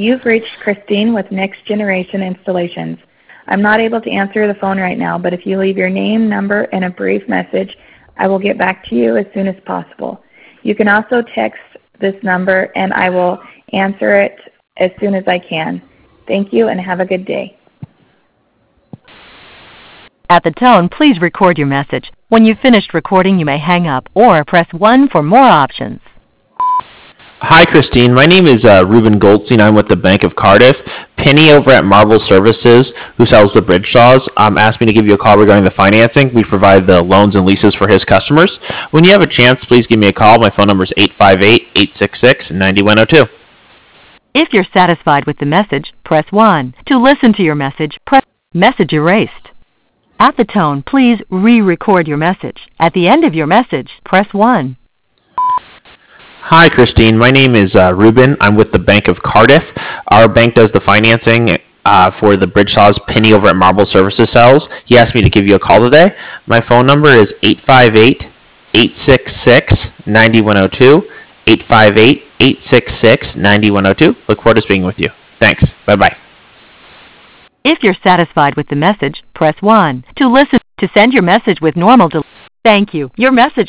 You've reached Christine with Next Generation Installations. I'm not able to answer the phone right now, but if you leave your name, number, and a brief message, I will get back to you as soon as possible. You can also text this number, and I will answer it as soon as I can. Thank you, and have a good day. At the tone, please record your message. When you've finished recording, you may hang up or press 1 for more options. Hi, Christine. My name is Ruben Goldstein. I'm with the Bank of Cardiff. Penny over at Marble Services, who sells the bridge saws, asked me to give you a call regarding the financing. We provide the loans and leases for his customers. When you have a chance, please give me a call. My phone number is 858-866-9102. If you're satisfied with the message, press 1. To listen to your message, press Message erased. At the tone, please re-record your message. At the end of your message, press 1. Hi, Christine. My name is Ruben. I'm with the Bank of Cardiff. Our bank does the financing for the bridge saws Penny over at Marble Services sells. He asked me to give you a call today. My phone number is 858-866-9102, 858-866-9102. Look forward to speaking with you. Thanks. Bye-bye. If you're satisfied with the message, press 1. To listen, to send your message with normal delay. Thank you. Your message